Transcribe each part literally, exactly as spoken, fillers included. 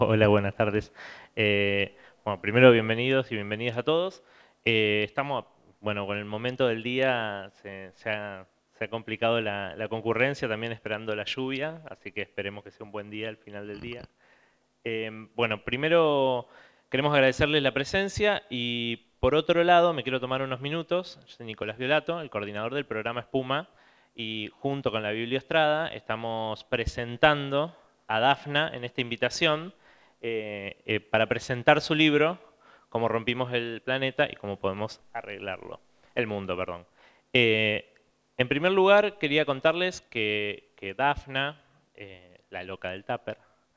Hola, buenas tardes. Eh, bueno, primero bienvenidos y bienvenidas a todos. Eh, estamos, bueno, con el momento del día se, se ha, se ha complicado la, la concurrencia, también esperando la lluvia, así que esperemos que sea un buen día al final del día. Eh, bueno, primero queremos agradecerles la presencia y por otro lado me quiero tomar unos minutos. Yo soy Nicolás Violato, el coordinador del programa Espuma, y junto con la Bibliostrada estamos presentando a Dafna en esta invitación eh, eh, para presentar su libro, Cómo rompimos el planeta y cómo podemos arreglarlo, el mundo, perdón. Eh, en primer lugar, quería contarles que, que Dafna, eh, la loca del tupper,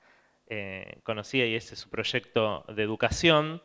eh, conocida y ese es su proyecto de educación,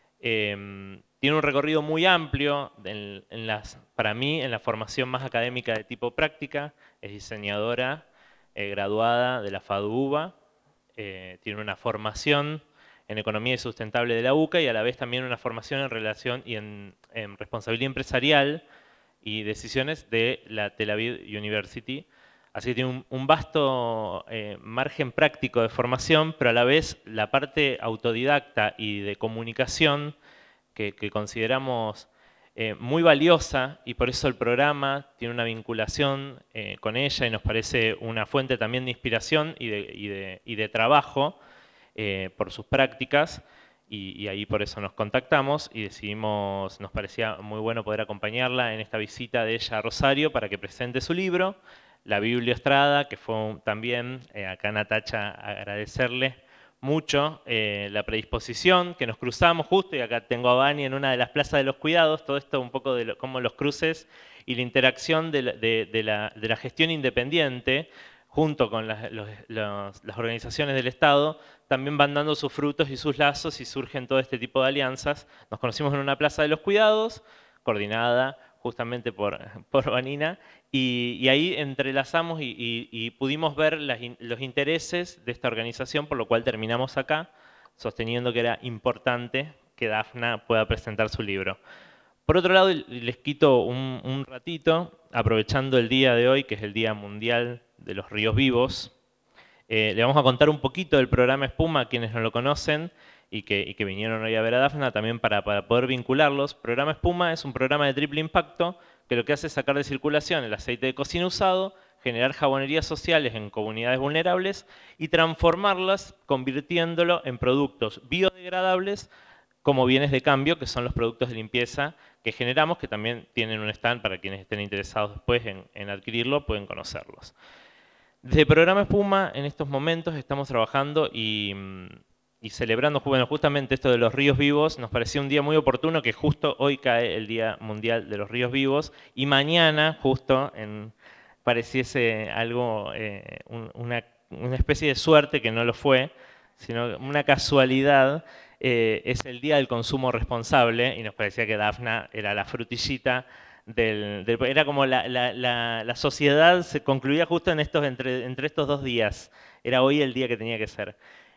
eh, tiene un recorrido muy amplio en, en las, para mí en la formación más académica de tipo práctica. Es diseñadora eh, graduada de la FADUBA, eh, tiene una formación en economía y sustentable de la UCA y a la vez también una formación en relación y en, en responsabilidad empresarial y decisiones de la Tel Aviv University. Así que tiene un, un vasto eh, margen práctico de formación, pero a la vez la parte autodidacta y de comunicación que, que consideramos eh, muy valiosa, y por eso el programa tiene una vinculación eh, con ella y nos parece una fuente también de inspiración y de, y de, y de trabajo eh, por sus prácticas. Y, y ahí por eso nos contactamos y decidimos, nos parecía muy bueno poder acompañarla en esta visita de ella a Rosario para que presente su libro, La Bibliostrada, que fue un, también, eh, acá Natacha, agradecerle mucho eh, la predisposición, que nos cruzamos justo, y acá tengo a Vani en una de las plazas de los cuidados, todo esto un poco de lo, como los cruces y la interacción de la, de, de la, de la gestión independiente junto con las, los, los, las organizaciones del Estado, también van dando sus frutos y sus lazos y surgen todo este tipo de alianzas. Nos conocimos en una plaza de los cuidados, coordinada justamente por, por Vanina, y, y ahí entrelazamos y, y, y pudimos ver las, los intereses de esta organización, por lo cual terminamos acá, sosteniendo que era importante que Dafna pueda presentar su libro. Por otro lado, les quito un, un ratito, aprovechando el día de hoy, que es el Día Mundial de los Ríos Vivos. Eh, le vamos a contar un poquito del programa Espuma a quienes no lo conocen y que, y que vinieron hoy a ver a Dafna, también para, para poder vincularlos. Programa Espuma es un programa de triple impacto que lo que hace es sacar de circulación el aceite de cocina usado, generar jabonerías sociales en comunidades vulnerables y transformarlas convirtiéndolo en productos biodegradables como bienes de cambio, que son los productos de limpieza que generamos, que también tienen un stand para quienes estén interesados después en, en adquirirlo, pueden conocerlos. Desde Programa Espuma, en estos momentos estamos trabajando y, y celebrando, bueno, justamente esto de los ríos vivos. Nos pareció un día muy oportuno que justo hoy cae el Día Mundial de los Ríos Vivos y mañana, justo, en, pareciese algo, eh, un, una, una especie de suerte que no lo fue, sino una casualidad. Eh, es el Día del Consumo Responsable y nos parecía que Dafna era la frutillita del, del, era como la, la, la, la sociedad se concluía justo en estos, entre, entre estos dos días. Era hoy el día que tenía que ser.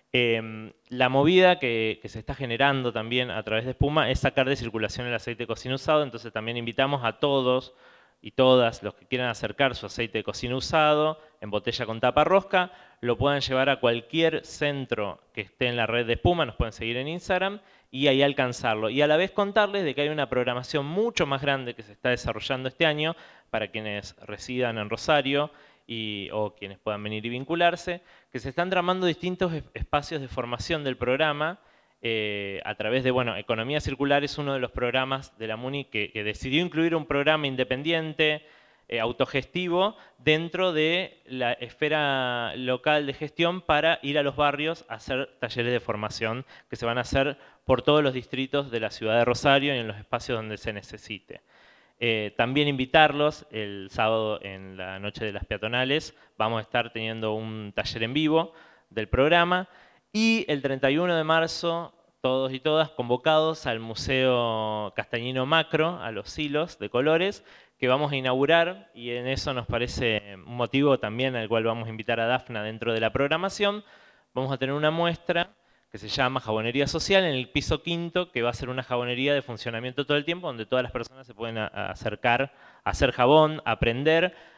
Eh, la movida que, que se está generando también a través de Espuma es sacar de circulación el aceite de cocina usado, entonces también invitamos a todos y todas los que quieran acercar su aceite de cocina usado en botella con tapa rosca, lo puedan llevar a cualquier centro que esté en la red de Espuma, nos pueden seguir en Instagram y ahí alcanzarlo. Y a la vez contarles de que hay una programación mucho más grande que se está desarrollando este año para quienes residan en Rosario y, o quienes puedan venir y vincularse, que se están tramando distintos espacios de formación del programa eh, a través de, bueno, Economía Circular es uno de los programas de la MUNI que, que decidió incluir un programa independiente, eh, autogestivo, dentro de la esfera local de gestión para ir a los barrios a hacer talleres de formación que se van a hacer por todos los distritos de la ciudad de Rosario y en los espacios donde se necesite. Eh, también invitarlos, el sábado en la noche de las peatonales vamos a estar teniendo un taller en vivo del programa y el treinta y uno de marzo todos y todas convocados al Museo Castañino Macro, a los silos de colores, que vamos a inaugurar y en eso nos parece un motivo también al cual vamos a invitar a Dafna dentro de la programación. Vamos a tener una muestra que se llama Jabonería Social en el piso quinto, que va a ser una jabonería de funcionamiento todo el tiempo, donde todas las personas se pueden a, a acercar a hacer jabón, a aprender,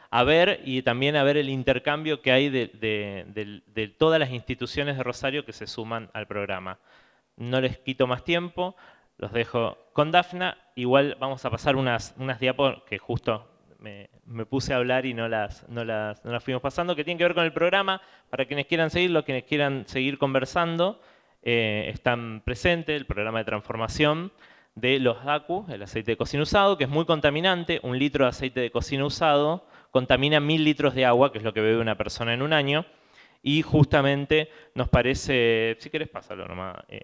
a ver y también a ver el intercambio que hay de, de, de, de todas las instituciones de Rosario que se suman al programa. No les quito más tiempo, los dejo con Dafna. Igual vamos a pasar unas, unas diapos que justo me, me puse a hablar y no las, no, las, no las fuimos pasando, que tienen que ver con el programa. Para quienes quieran seguirlo, quienes quieran seguir conversando, eh, están presentes el programa de transformación de los D A C U, el aceite de cocina usado, que es muy contaminante. Un litro de aceite de cocina usado contamina mil litros de agua, que es lo que bebe una persona en un año. Y justamente nos parece, si querés pásalo nomás, eh,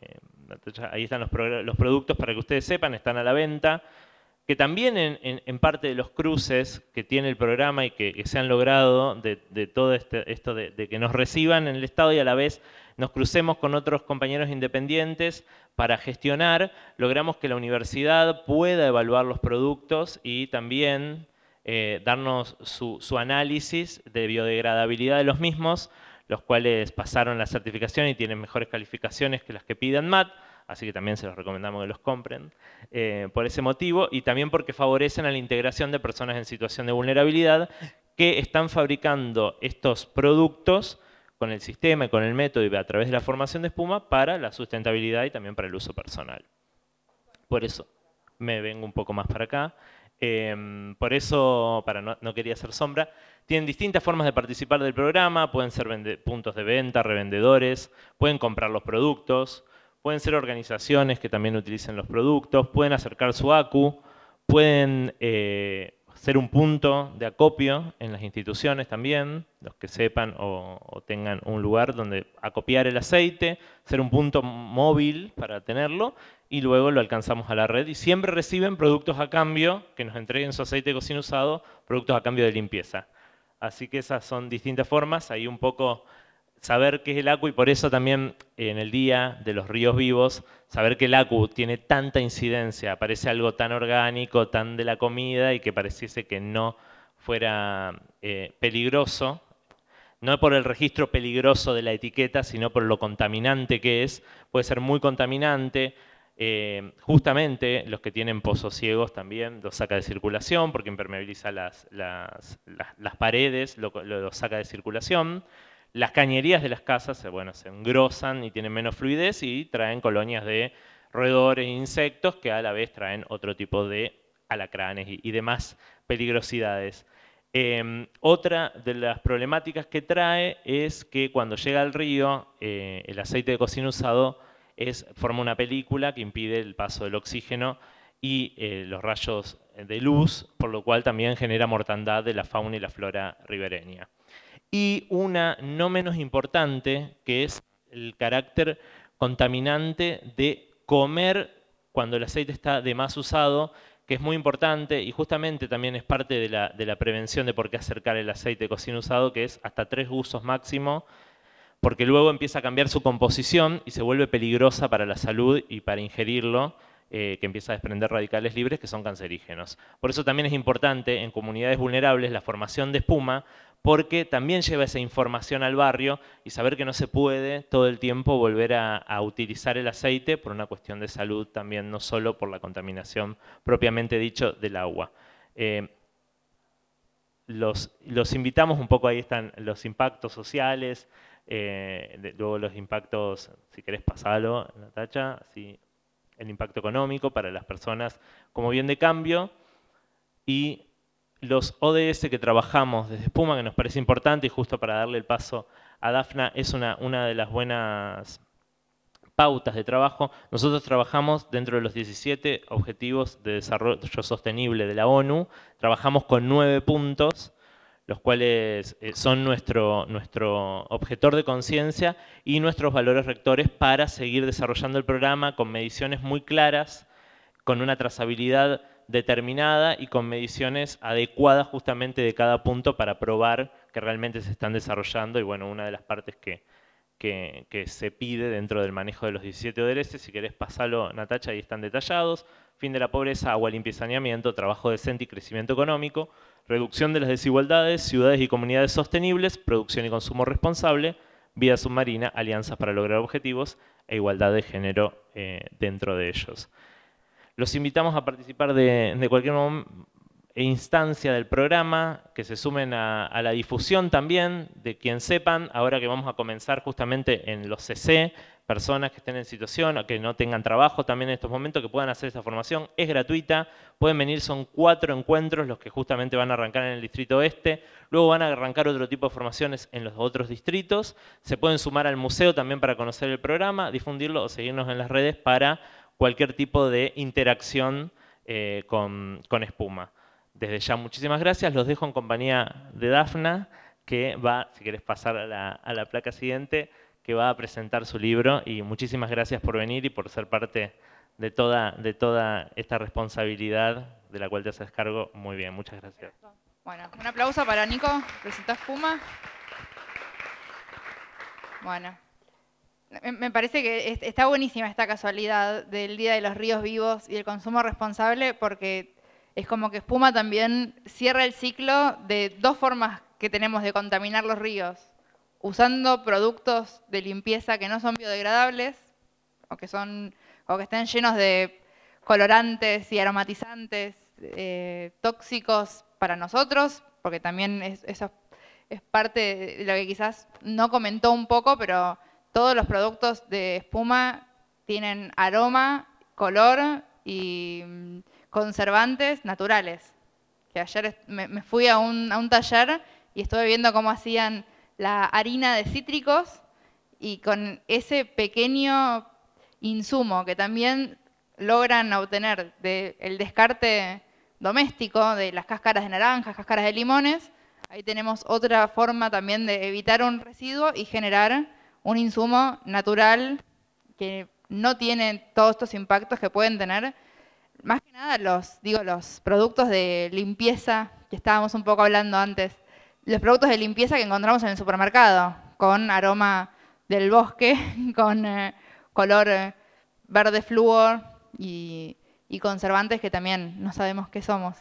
ahí están los, los productos para que ustedes sepan, están a la venta, que también en, en, en parte de los cruces que tiene el programa y que, que se han logrado de, de todo este, esto de, de que nos reciban en el Estado y a la vez nos crucemos con otros compañeros independientes para gestionar, logramos que la universidad pueda evaluar los productos y también eh, darnos su, su análisis de biodegradabilidad de los mismos, los cuales pasaron la certificación y tienen mejores calificaciones que las que pide ANMAT, así que también se los recomendamos que los compren eh, por ese motivo, y también porque favorecen a la integración de personas en situación de vulnerabilidad que están fabricando estos productos con el sistema y con el método y a través de la formación de espuma para la sustentabilidad y también para el uso personal. Por eso me vengo un poco más para acá. Eh, por eso, para no, no quería hacer sombra, tienen distintas formas de participar del programa, pueden ser puntos de venta, revendedores, pueden comprar los productos, pueden ser organizaciones que también utilicen los productos, pueden acercar su A C U, pueden eh, ser un punto de acopio en las instituciones también, los que sepan o, o tengan un lugar donde acopiar el aceite, ser un punto móvil para tenerlo, y luego lo alcanzamos a la red y siempre reciben productos a cambio, que nos entreguen su aceite de cocina usado, productos a cambio de limpieza. Así que esas son distintas formas, ahí un poco saber qué es el A C U y por eso también en el Día de los Ríos Vivos, saber que el A C U tiene tanta incidencia, parece algo tan orgánico, tan de la comida y que pareciese que no fuera eh, peligroso, no por el registro peligroso de la etiqueta, sino por lo contaminante que es, puede ser muy contaminante. Eh, justamente los que tienen pozos ciegos también los saca de circulación porque impermeabiliza las, las, las, las paredes, lo, lo, lo saca de circulación. Las cañerías de las casas bueno, se engrosan y tienen menos fluidez y traen colonias de roedores e insectos que a la vez traen otro tipo de alacranes y, y demás peligrosidades. Eh, otra de las problemáticas que trae es que cuando llega al río, eh, el aceite de cocina usado es, forma una película que impide el paso del oxígeno y eh, los rayos de luz, por lo cual también genera mortandad de la fauna y la flora ribereña. Y una no menos importante, que es el carácter contaminante de comer cuando el aceite está de más usado, que es muy importante y justamente también es parte de la, de la prevención de por qué acercar el aceite de cocina usado, que es hasta tres usos máximo, porque luego empieza a cambiar su composición y se vuelve peligrosa para la salud y para ingerirlo, eh, que empieza a desprender radicales libres que son cancerígenos. Por eso también es importante en comunidades vulnerables la formación de espuma, porque también lleva esa información al barrio y saber que no se puede todo el tiempo volver a, a utilizar el aceite por una cuestión de salud también, no solo por la contaminación propiamente dicho del agua. Eh, los, los invitamos un poco, ahí están los impactos sociales, eh, de, luego los impactos, si querés pasarlo, Natacha, así, el impacto económico para las personas como bien de cambio y los O D S que trabajamos desde Espuma, que nos parece importante y justo para darle el paso a Dafna, es una, una de las buenas pautas de trabajo. Nosotros trabajamos dentro de los diecisiete Objetivos de Desarrollo Sostenible de la ONU, trabajamos con nueve puntos, los cuales son nuestro, nuestro objetor de conciencia y nuestros valores rectores para seguir desarrollando el programa con mediciones muy claras, con una trazabilidad determinada y con mediciones adecuadas justamente de cada punto para probar que realmente se están desarrollando. Y bueno, una de las partes que, que, que se pide dentro del manejo de los diecisiete O D S, si querés pasarlo, Natacha, ahí están detallados: fin de la pobreza, agua limpia y saneamiento, trabajo decente y crecimiento económico, reducción de las desigualdades, ciudades y comunidades sostenibles, producción y consumo responsable, vida submarina, alianzas para lograr objetivos e igualdad de género eh, dentro de ellos. Los invitamos a participar de, de cualquier instancia del programa, que se sumen a, a la difusión también, de quien sepan, ahora que vamos a comenzar justamente en los C C, personas que estén en situación, o que no tengan trabajo también en estos momentos, que puedan hacer esta formación, es gratuita, pueden venir, son cuatro encuentros los que justamente van a arrancar en el Distrito Oeste, luego van a arrancar otro tipo de formaciones en los otros distritos, se pueden sumar al museo también para conocer el programa, difundirlo o seguirnos en las redes para cualquier tipo de interacción eh, con, con Espuma. Desde ya, muchísimas gracias. Los dejo en compañía de Dafna, que va, si querés pasar a la, a la placa siguiente, que va a presentar su libro. Y muchísimas gracias por venir y por ser parte de toda, de toda esta responsabilidad de la cual te haces cargo. Muy bien, muchas gracias. Bueno, un aplauso para Nico, presentó Espuma. Bueno, me parece que está buenísima esta casualidad del Día de los Ríos Vivos y el consumo responsable, porque es como que Espuma también cierra el ciclo de dos formas que tenemos de contaminar los ríos, usando productos de limpieza que no son biodegradables o que, son, o que estén llenos de colorantes y aromatizantes eh, tóxicos para nosotros, porque también es, eso es parte de lo que quizás no comentó un poco, pero todos los productos de Espuma tienen aroma, color y conservantes naturales. Que ayer me fui a un, a un taller y estuve viendo cómo hacían la harina de cítricos y con ese pequeño insumo que también logran obtener del descarte doméstico de las cáscaras de naranjas, cáscaras de limones, ahí tenemos otra forma también de evitar un residuo y generar un insumo natural que no tiene todos estos impactos que pueden tener. Más que nada los, digo, los productos de limpieza que estábamos un poco hablando antes. Los productos de limpieza que encontramos en el supermercado, con aroma del bosque, con eh, color eh, verde flúor y, y conservantes que también no sabemos qué somos.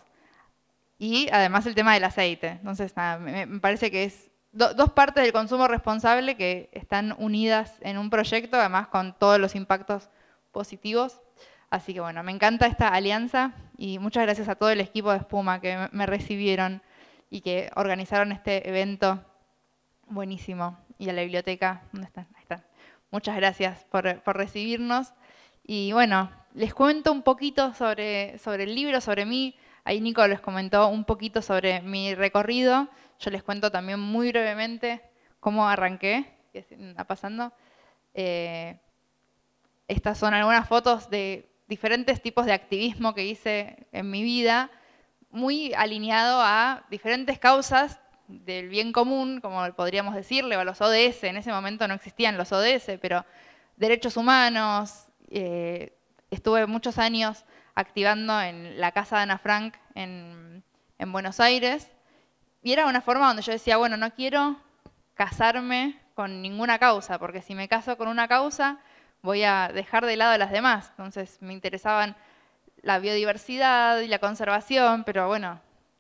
Y además el tema del aceite. Entonces, nada, me, me parece que es do, dos partes del consumo responsable que están unidas en un proyecto, además con todos los impactos positivos. Así que bueno, me encanta esta alianza y muchas gracias a todo el equipo de Espuma que me recibieron y que organizaron este evento buenísimo. Y a la biblioteca, ¿dónde están? Ahí están. Muchas gracias por, por recibirnos. Y bueno, les cuento un poquito sobre, sobre el libro, sobre mí. Ahí Nico les comentó un poquito sobre mi recorrido. Yo les cuento también muy brevemente cómo arranqué, qué está pasando. Eh, estas son algunas fotos de diferentes tipos de activismo que hice en mi vida, muy alineado a diferentes causas del bien común, como podríamos decirle, o a los O D S. En ese momento no existían los O D S, pero derechos humanos. Eh, estuve muchos años activando en la casa de Ana Frank en, en Buenos Aires. Y era una forma donde yo decía, bueno, no quiero casarme con ninguna causa, porque si me caso con una causa, voy a dejar de lado a las demás. Entonces me interesaban la biodiversidad y la conservación, pero bueno,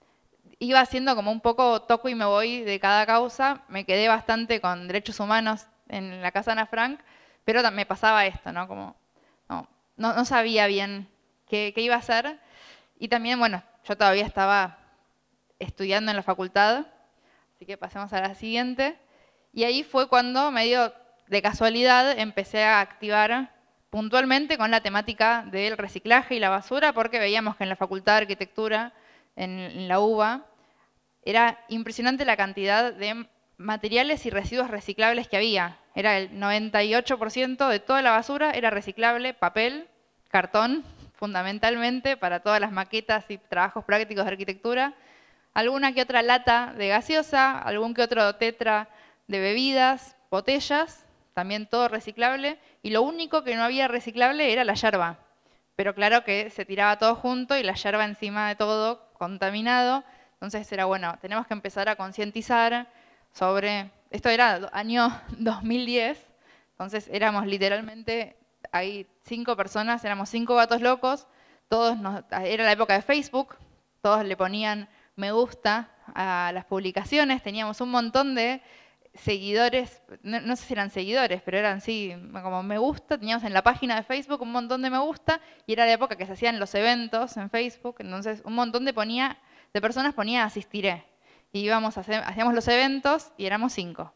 iba haciendo como un poco toco y me voy de cada causa. Me quedé bastante con derechos humanos en la casa Ana Frank, pero me pasaba esto, ¿no? Como no, no, no sabía bien qué, qué iba a hacer. Y también, bueno, yo todavía estaba estudiando en la facultad, así que pasemos a la siguiente. Y ahí fue cuando, medio de casualidad, empecé a activar puntualmente con la temática del reciclaje y la basura, porque veíamos que en la Facultad de Arquitectura, en, en la UBA, era impresionante la cantidad de materiales y residuos reciclables que había. Era el noventa y ocho por ciento de toda la basura era reciclable, papel, cartón, fundamentalmente para todas las maquetas y trabajos prácticos de arquitectura, alguna que otra lata de gaseosa, algún que otro tetra de bebidas, botellas, también todo reciclable, y lo único que no había reciclable era la yerba. Pero claro que se tiraba todo junto y la yerba encima de todo contaminado. Entonces era bueno, tenemos que empezar a concientizar sobre, esto era año dos mil diez, entonces éramos literalmente, hay cinco personas, éramos cinco gatos locos, todos nos, era la época de Facebook, todos le ponían me gusta a las publicaciones, teníamos un montón de seguidores, no, no sé si eran seguidores, pero eran sí, como me gusta, teníamos en la página de Facebook un montón de me gusta, y era la época que se hacían los eventos en Facebook, entonces un montón de ponía de personas ponía asistiré. Y íbamos a hacer, hacíamos los eventos y éramos cinco.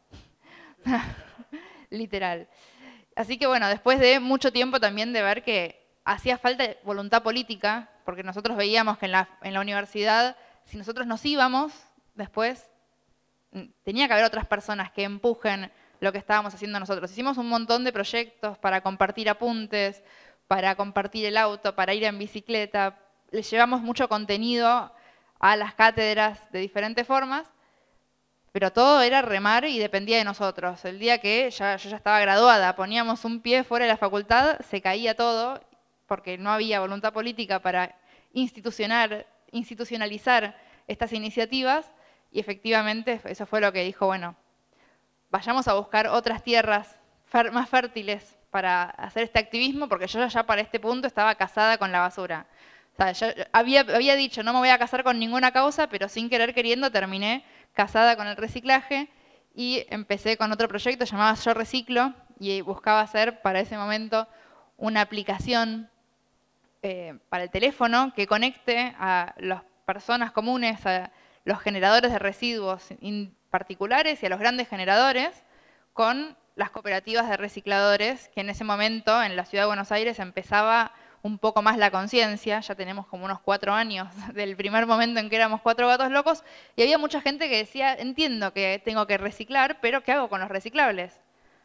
Literal. Así que bueno, después de mucho tiempo también de ver que hacía falta voluntad política, porque nosotros veíamos que en la, en la universidad, si nosotros nos íbamos, después tenía que haber otras personas que empujen lo que estábamos haciendo nosotros. Hicimos un montón de proyectos para compartir apuntes, para compartir el auto, para ir en bicicleta. Le llevamos mucho contenido a las cátedras de diferentes formas, pero todo era remar y dependía de nosotros. El día que ya, yo ya estaba graduada, poníamos un pie fuera de la facultad, se caía todo, porque no había voluntad política para institucionar, institucionalizar estas iniciativas, y efectivamente eso fue lo que dijo, bueno, vayamos a buscar otras tierras más fértiles para hacer este activismo, porque yo ya para este punto estaba casada con la basura. O sea, yo había, había dicho, no me voy a casar con ninguna causa, pero sin querer queriendo terminé casada con el reciclaje y empecé con otro proyecto llamado Yo Reciclo y buscaba hacer para ese momento una aplicación eh, para el teléfono que conecte a las personas comunes, a los generadores de residuos particulares y a los grandes generadores con las cooperativas de recicladores, que en ese momento en la Ciudad de Buenos Aires empezaba un poco más la conciencia, ya tenemos como unos cuatro años del primer momento en que éramos cuatro gatos locos, y había mucha gente que decía, entiendo que tengo que reciclar, pero ¿qué hago con los reciclables?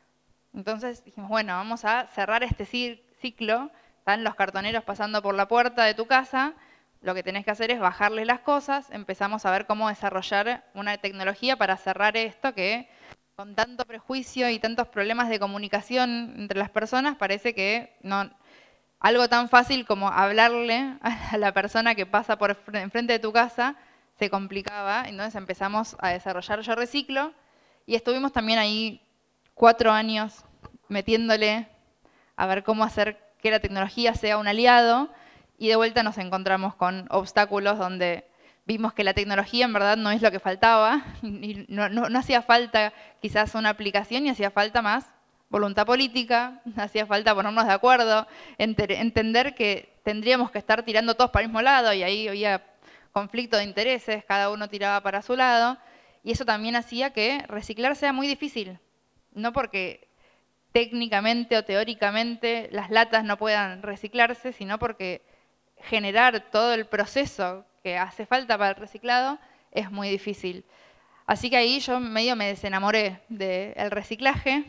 Entonces dijimos, bueno, vamos a cerrar este ciclo, están los cartoneros pasando por la puerta de tu casa, lo que tenés que hacer es bajarles las cosas, empezamos a ver cómo desarrollar una tecnología para cerrar esto que con tanto prejuicio y tantos problemas de comunicación entre las personas parece que no... Algo tan fácil como hablarle a la persona que pasa por enfrente de tu casa se complicaba, entonces empezamos a desarrollar Yo Reciclo y estuvimos también ahí cuatro años metiéndole a ver cómo hacer que la tecnología sea un aliado y de vuelta nos encontramos con obstáculos donde vimos que la tecnología en verdad no es lo que faltaba, y no, no, no hacía falta quizás una aplicación y hacía falta más voluntad política, hacía falta ponernos de acuerdo, enter, entender que tendríamos que estar tirando todos para el mismo lado y ahí había conflicto de intereses, cada uno tiraba para su lado, y eso también hacía que reciclar sea muy difícil, no porque técnicamente o teóricamente las latas no puedan reciclarse, sino porque generar todo el proceso que hace falta para el reciclado es muy difícil. Así que ahí yo medio me desenamoré del reciclaje,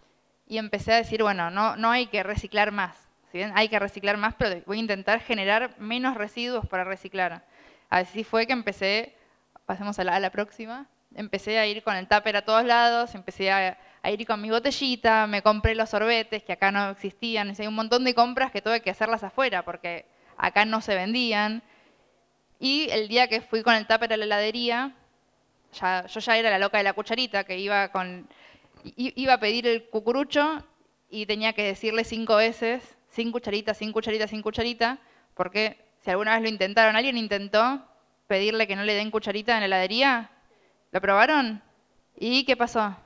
y empecé a decir, bueno, no, no hay que reciclar más. Si bien hay que reciclar más, pero voy a intentar generar menos residuos para reciclar. Así fue que empecé, pasemos a la, a la próxima, empecé a ir con el tupper a todos lados, empecé a, a ir con mi botellita, me compré los sorbetes que acá no existían. Hay un montón de compras que tuve que hacerlas afuera porque acá no se vendían. Y el día que fui con el tupper a la heladería, ya, yo ya era la loca de la cucharita, que iba con... Iba a pedir el cucurucho y tenía que decirle cinco veces, sin cucharita, sin cucharita, sin cucharita, porque si alguna vez lo intentaron, alguien intentó pedirle que no le den cucharita en la heladería, ¿lo probaron? ¿Y qué pasó?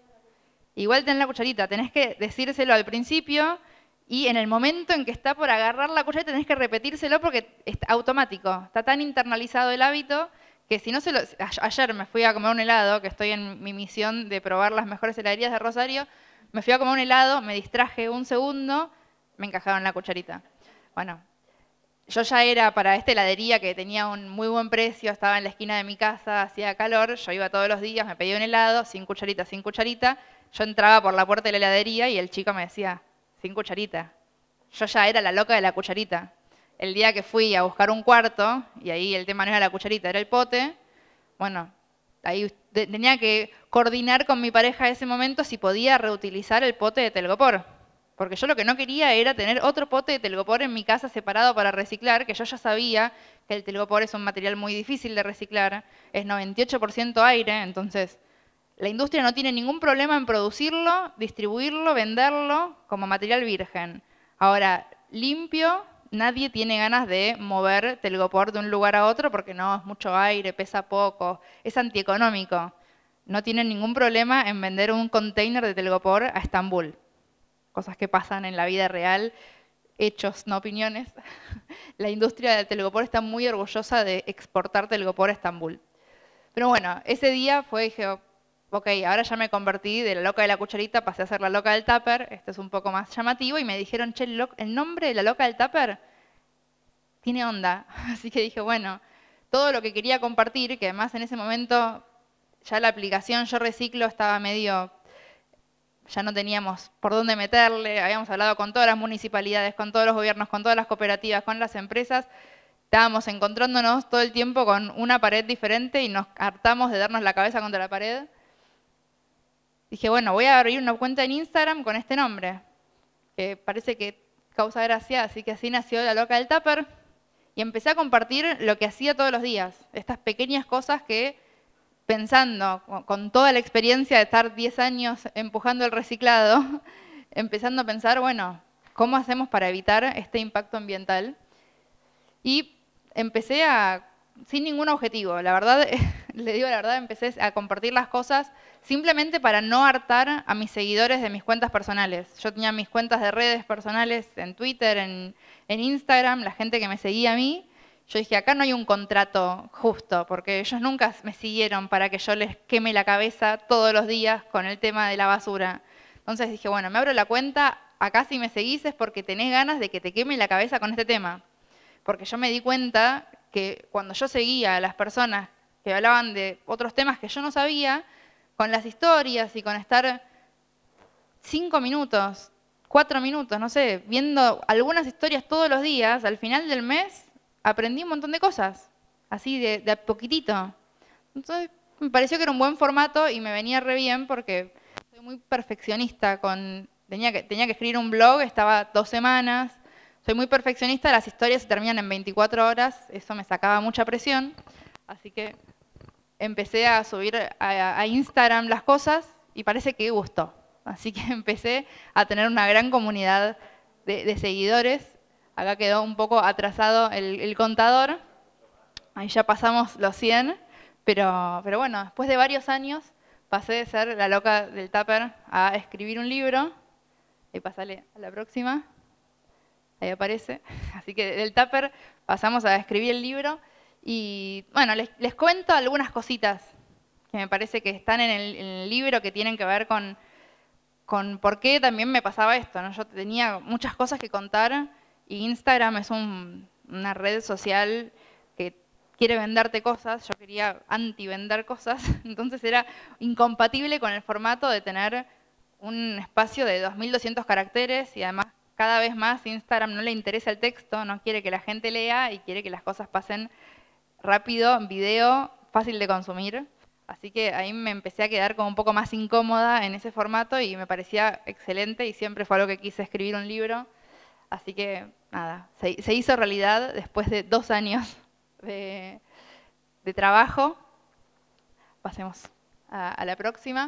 Igual ten la cucharita, tenés que decírselo al principio y en el momento en que está por agarrar la cucharita tenés que repetírselo porque es automático, está tan internalizado el hábito que si no se lo... Ayer me fui a comer un helado, que estoy en mi misión de probar las mejores heladerías de Rosario, me fui a comer un helado, me distraje un segundo, me encajaron la cucharita. Bueno, yo ya era para esta heladería que tenía un muy buen precio, estaba en la esquina de mi casa, hacía calor, yo iba todos los días, me pedía un helado, sin cucharita, sin cucharita, yo entraba por la puerta de la heladería y el chico me decía, sin cucharita. Yo ya era la loca de la cucharita. El día que fui a buscar un cuarto, y ahí el tema no era la cucharita, era el pote, bueno, ahí tenía que coordinar con mi pareja en ese momento si podía reutilizar el pote de telgopor. Porque yo lo que no quería era tener otro pote de telgopor en mi casa separado para reciclar, que yo ya sabía que el telgopor es un material muy difícil de reciclar, es noventa y ocho por ciento aire, entonces la industria no tiene ningún problema en producirlo, distribuirlo, venderlo como material virgen. Ahora, limpio, nadie tiene ganas de mover telgopor de un lugar a otro porque no, es mucho aire, pesa poco, es antieconómico. No tienen ningún problema en vender un container de telgopor a Estambul. Cosas que pasan en la vida real. hechos, no opiniones, la industria del telgopor está muy orgullosa de exportar telgopor a Estambul. Pero bueno, ese día fue, dije, ok, ahora ya me convertí de la loca de la cucharita, pasé a ser la loca del tupper, esto es un poco más llamativo, y me dijeron, che, el nombre de la loca del tupper tiene onda. Así que dije, bueno, todo lo que quería compartir, que además en ese momento ya la aplicación Yo Reciclo estaba medio, ya no teníamos por dónde meterle, habíamos hablado con todas las municipalidades, con todos los gobiernos, con todas las cooperativas, con las empresas, estábamos encontrándonos todo el tiempo con una pared diferente y nos hartamos de darnos la cabeza contra la pared. Dije, bueno, voy a abrir una cuenta en Instagram con este nombre, que parece que causa gracia, así que así nació La Loca del Tupper. Y empecé a compartir lo que hacía todos los días, estas pequeñas cosas que, pensando, con toda la experiencia de estar diez años empujando el reciclado, empezando a pensar, bueno, ¿cómo hacemos para evitar este impacto ambiental? Y empecé a, sin ningún objetivo, la verdad, le digo la verdad, empecé a compartir las cosas simplemente para no hartar a mis seguidores de mis cuentas personales. Yo tenía mis cuentas de redes personales en Twitter, en, en Instagram, la gente que me seguía a mí. Yo dije, acá no hay un contrato justo, porque ellos nunca me siguieron para que yo les queme la cabeza todos los días con el tema de la basura. Entonces dije, bueno, me abro la cuenta, acá si me seguís es porque tenés ganas de que te queme la cabeza con este tema. Porque yo me di cuenta que cuando yo seguía a las personas que hablaban de otros temas que yo no sabía, con las historias y con estar cinco minutos, cuatro minutos, no sé, viendo algunas historias todos los días, al final del mes aprendí un montón de cosas, así de, de a poquitito. Entonces me pareció que era un buen formato y me venía re bien porque soy muy perfeccionista. Con, tenía, que, tenía que escribir un blog, estaba dos semanas. Soy muy perfeccionista, las historias se terminan en veinticuatro horas, eso me sacaba mucha presión. Así que empecé a subir a, a Instagram las cosas y parece que gustó. Así que empecé a tener una gran comunidad de, de seguidores. Acá quedó un poco atrasado el, el contador. Ahí ya pasamos los cien. Pero, pero bueno, después de varios años pasé de ser la loca del tupper a escribir un libro. Y pasale a la próxima. Ahí aparece. Así que del tupper pasamos a escribir el libro. Y bueno, les, les cuento algunas cositas que me parece que están en el, en el libro que tienen que ver con, con por qué también me pasaba esto, ¿no? Yo tenía muchas cosas que contar y Instagram es un, una red social que quiere venderte cosas. Yo quería anti-vender cosas, entonces era incompatible con el formato de tener un espacio de dos mil doscientos caracteres y además cada vez más Instagram no le interesa el texto, no quiere que la gente lea y quiere que las cosas pasen rápido, en video, fácil de consumir. Así que ahí me empecé a quedar como un poco más incómoda en ese formato y me parecía excelente y siempre fue algo que quise escribir un libro. Así que nada, se, se hizo realidad después de dos años de, de trabajo. Pasemos a, a la próxima.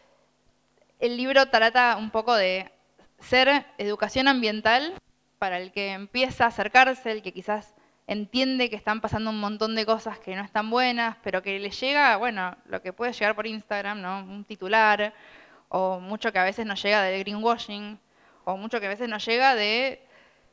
El libro trata un poco de ser educación ambiental para el que empieza a acercarse, el que quizás entiende que están pasando un montón de cosas que no están buenas, pero que le llega, bueno, lo que puede llegar por Instagram, ¿no? Un titular, o mucho que a veces nos llega del greenwashing, o mucho que a veces nos llega de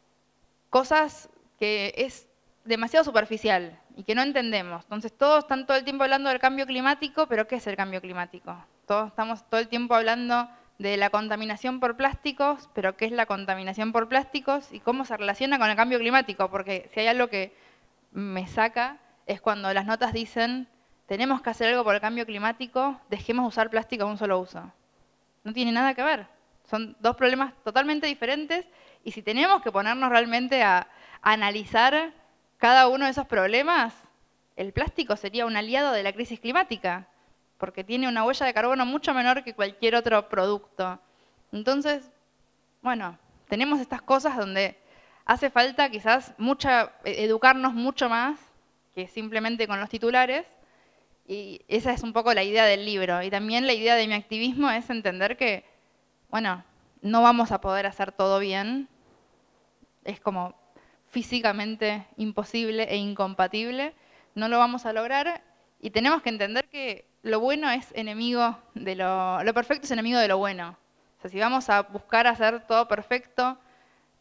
cosas que es demasiado superficial y que no entendemos. Entonces todos están todo el tiempo hablando del cambio climático, pero ¿qué es el cambio climático? Todos estamos todo el tiempo hablando de la contaminación por plásticos, pero ¿qué es la contaminación por plásticos y cómo se relaciona con el cambio climático? Porque si hay algo que me saca es cuando las notas dicen tenemos que hacer algo por el cambio climático, dejemos de usar plástico de un solo uso. No tiene nada que ver. Son dos problemas totalmente diferentes y si tenemos que ponernos realmente a, a analizar cada uno de esos problemas, el plástico sería un aliado de la crisis climática, porque tiene una huella de carbono mucho menor que cualquier otro producto. Entonces, bueno, tenemos estas cosas donde hace falta quizás mucha, educarnos mucho más que simplemente con los titulares, y esa es un poco la idea del libro. Y también la idea de mi activismo es entender que, bueno, no vamos a poder hacer todo bien, es como físicamente imposible e incompatible, no lo vamos a lograr y tenemos que entender que lo bueno es enemigo de lo, lo perfecto es enemigo de lo bueno. O sea, si vamos a buscar hacer todo perfecto,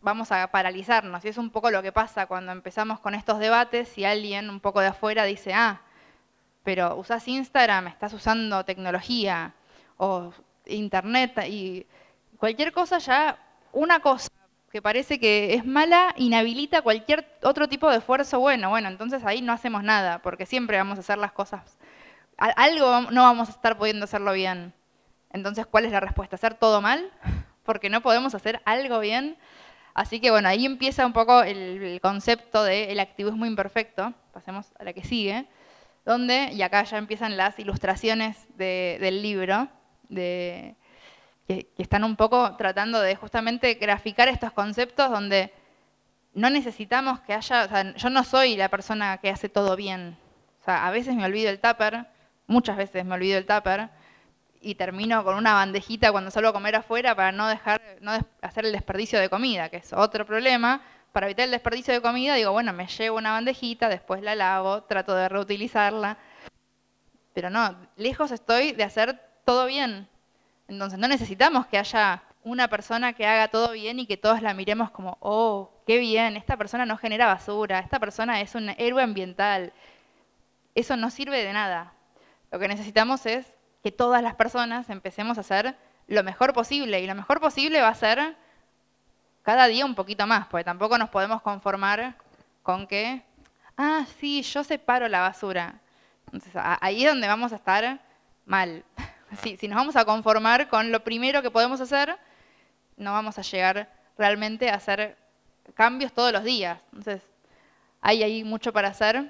vamos a paralizarnos. Y es un poco lo que pasa cuando empezamos con estos debates y alguien un poco de afuera dice, ah, pero usás Instagram, estás usando tecnología o internet y cualquier cosa ya, una cosa que parece que es mala, inhabilita cualquier otro tipo de esfuerzo bueno. Bueno, entonces ahí no hacemos nada, porque siempre vamos a hacer las cosas. Algo no vamos a estar pudiendo hacerlo bien. Entonces, ¿cuál es la respuesta? ¿Hacer todo mal? Porque no podemos hacer algo bien. Así que bueno, ahí empieza un poco el, el concepto del activismo imperfecto. Pasemos a la que sigue. Donde, y acá ya empiezan las ilustraciones de, del libro, de, que, que están un poco tratando de justamente graficar estos conceptos donde no necesitamos que haya, o sea, yo no soy la persona que hace todo bien. O sea, a veces me olvido el tupper, muchas veces me olvido el tupper, y termino con una bandejita cuando salgo a comer afuera para no dejar, no hacer el desperdicio de comida, que es otro problema. Para evitar el desperdicio de comida, digo, bueno, me llevo una bandejita, después la lavo, trato de reutilizarla. Pero no, lejos estoy de hacer todo bien. Entonces no necesitamos que haya una persona que haga todo bien y que todos la miremos como, oh, qué bien, esta persona no genera basura, esta persona es un héroe ambiental. Eso no sirve de nada. Lo que necesitamos es que todas las personas empecemos a hacer lo mejor posible. Y lo mejor posible va a ser cada día un poquito más, porque tampoco nos podemos conformar con que, ah, sí, yo separo la basura. Entonces, ahí es donde vamos a estar mal. Si, si nos vamos a conformar con lo primero que podemos hacer, no vamos a llegar realmente a hacer cambios todos los días. Entonces, hay ahí mucho para hacer.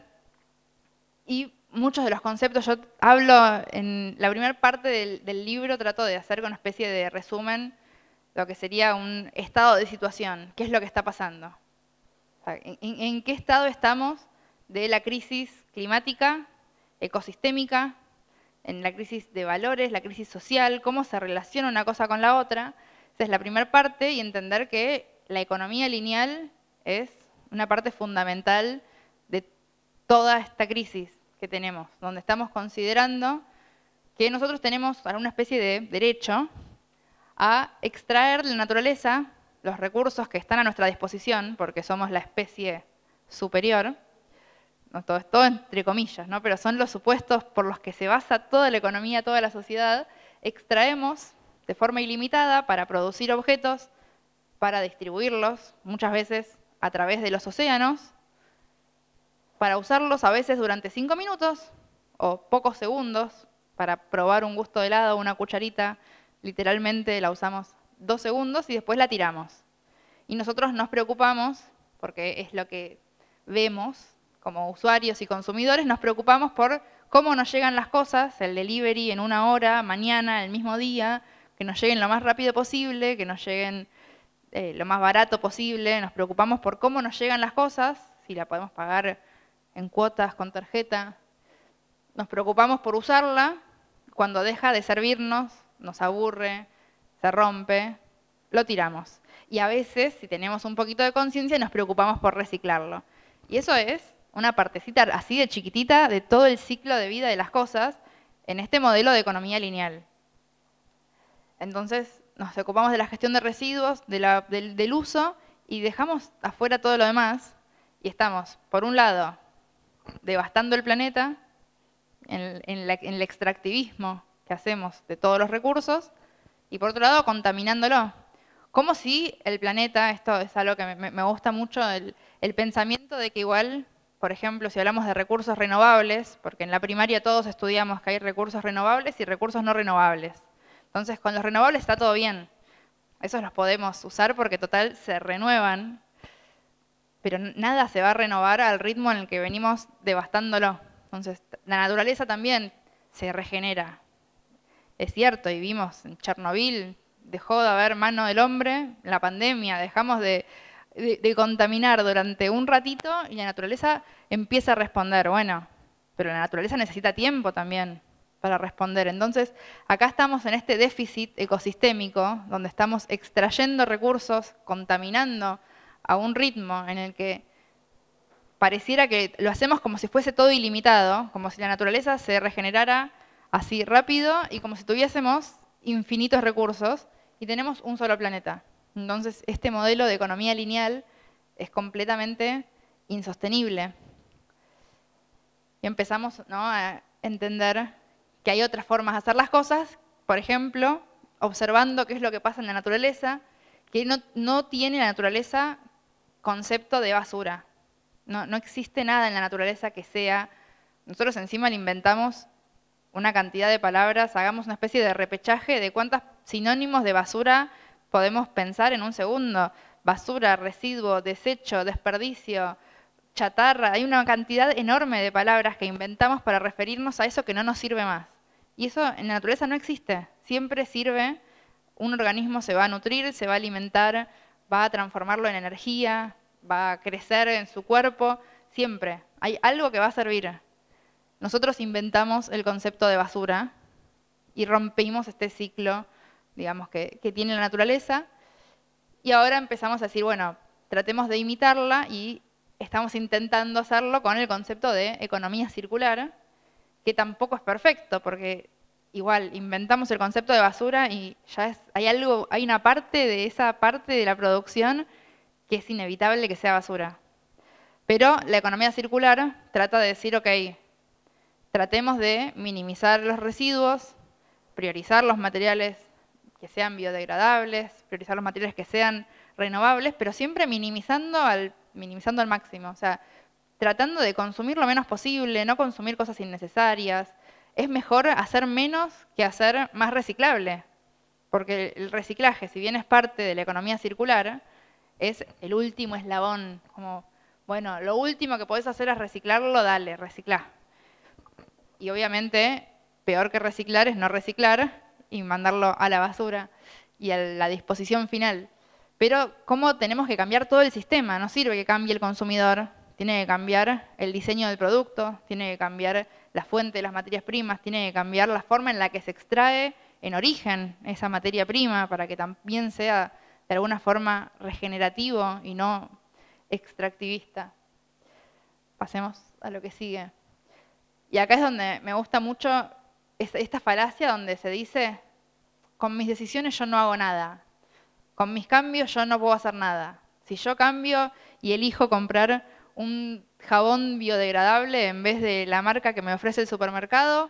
Y muchos de los conceptos, yo hablo en la primera parte del, del libro, trato de hacer una especie de resumen, lo que sería un estado de situación, qué es lo que está pasando. O sea, en, en qué estado estamos de la crisis climática, ecosistémica, en la crisis de valores, la crisis social, cómo se relaciona una cosa con la otra. Esa es la primera parte, y entender que la economía lineal es una parte fundamental de toda esta crisis que tenemos, donde estamos considerando que nosotros tenemos alguna especie de derecho a extraer de la naturaleza los recursos que están a nuestra disposición, porque somos la especie superior, no, todo, todo entre comillas, ¿no? Pero son los supuestos por los que se basa toda la economía, toda la sociedad. Extraemos de forma ilimitada para producir objetos, para distribuirlos, muchas veces a través de los océanos, para usarlos a veces durante cinco minutos o pocos segundos, para probar un gusto de helado, una cucharita, literalmente la usamos dos segundos y después la tiramos. Y nosotros nos preocupamos, porque es lo que vemos como usuarios y consumidores, nos preocupamos por cómo nos llegan las cosas, el delivery en una hora, mañana, el mismo día, que nos lleguen lo más rápido posible, que nos lleguen eh, lo más barato posible, nos preocupamos por cómo nos llegan las cosas, si la podemos pagar en cuotas, con tarjeta, nos preocupamos por usarla, cuando deja de servirnos, nos aburre, se rompe, lo tiramos. Y a veces, si tenemos un poquito de conciencia, nos preocupamos por reciclarlo. Y eso es una partecita así de chiquitita de todo el ciclo de vida de las cosas en este modelo de economía lineal. Entonces, nos ocupamos de la gestión de residuos, de la, del, del uso, y dejamos afuera todo lo demás. Y estamos, por un lado, devastando el planeta en, en, la, en el extractivismo que hacemos de todos los recursos, y por otro lado, contaminándolo. Como si el planeta, esto es algo que me, me gusta mucho, el, el pensamiento de que igual, por ejemplo, si hablamos de recursos renovables, porque en la primaria todos estudiamos que hay recursos renovables y recursos no renovables. Entonces, con los renovables está todo bien. Esos los podemos usar porque total se renuevan, pero nada se va a renovar al ritmo en el que venimos devastándolo. Entonces, la naturaleza también se regenera. Es cierto, y vimos en Chernobyl, dejó de haber mano del hombre, la pandemia, dejamos de, de, de contaminar durante un ratito y la naturaleza empieza a responder. Bueno, pero la naturaleza necesita tiempo también para responder. Entonces, acá estamos en este déficit ecosistémico, donde estamos extrayendo recursos, contaminando a un ritmo en el que pareciera que lo hacemos como si fuese todo ilimitado, como si la naturaleza se regenerara así rápido y como si tuviésemos infinitos recursos y tenemos un solo planeta. Entonces, este modelo de economía lineal es completamente insostenible. Y empezamos, ¿no?, a entender que hay otras formas de hacer las cosas, por ejemplo, observando qué es lo que pasa en la naturaleza, que no, no tiene la naturaleza concepto de basura. No, no existe nada en la naturaleza que sea... Nosotros encima le inventamos una cantidad de palabras, hagamos una especie de repechaje de cuántos sinónimos de basura podemos pensar en un segundo. Basura, residuo, desecho, desperdicio, chatarra. Hay una cantidad enorme de palabras que inventamos para referirnos a eso que no nos sirve más. Y eso en la naturaleza no existe. Siempre sirve, un organismo se va a nutrir, se va a alimentar, va a transformarlo en energía, va a crecer en su cuerpo, siempre. Hay algo que va a servir. Nosotros inventamos el concepto de basura y rompimos este ciclo, digamos, que, que tiene la naturaleza. Y ahora empezamos a decir, bueno, tratemos de imitarla y estamos intentando hacerlo con el concepto de economía circular, que tampoco es perfecto, porque igual inventamos el concepto de basura y ya es, hay algo, hay una parte de esa parte de la producción que es inevitable que sea basura. Pero la economía circular trata de decir, ok, tratemos de minimizar los residuos, priorizar los materiales que sean biodegradables, priorizar los materiales que sean renovables, pero siempre minimizando al, minimizando al máximo. O sea, tratando de consumir lo menos posible, no consumir cosas innecesarias. Es mejor hacer menos que hacer más reciclable. Porque el reciclaje, si bien es parte de la economía circular, es el último eslabón. Como, bueno, lo último que podés hacer es reciclarlo, dale, reciclá. Y obviamente, peor que reciclar es no reciclar y mandarlo a la basura y a la disposición final. Pero, ¿cómo tenemos que cambiar todo el sistema? No sirve que cambie el consumidor. Tiene que cambiar el diseño del producto, tiene que cambiar la fuente de las materias primas, tiene que cambiar la forma en la que se extrae en origen esa materia prima para que también sea de alguna forma regenerativo y no extractivista. Pasemos a lo que sigue. Y acá es donde me gusta mucho esta falacia donde se dice, con mis decisiones yo no hago nada, con mis cambios yo no puedo hacer nada. Si yo cambio y elijo comprar un jabón biodegradable en vez de la marca que me ofrece el supermercado,